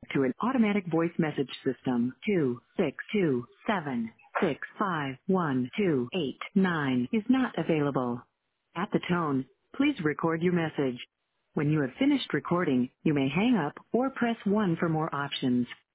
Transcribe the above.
to an automatic voice message system. 262765128 is not available. At the tone, please record your message. When you have finished recording, you may hang up or press 1 for more options.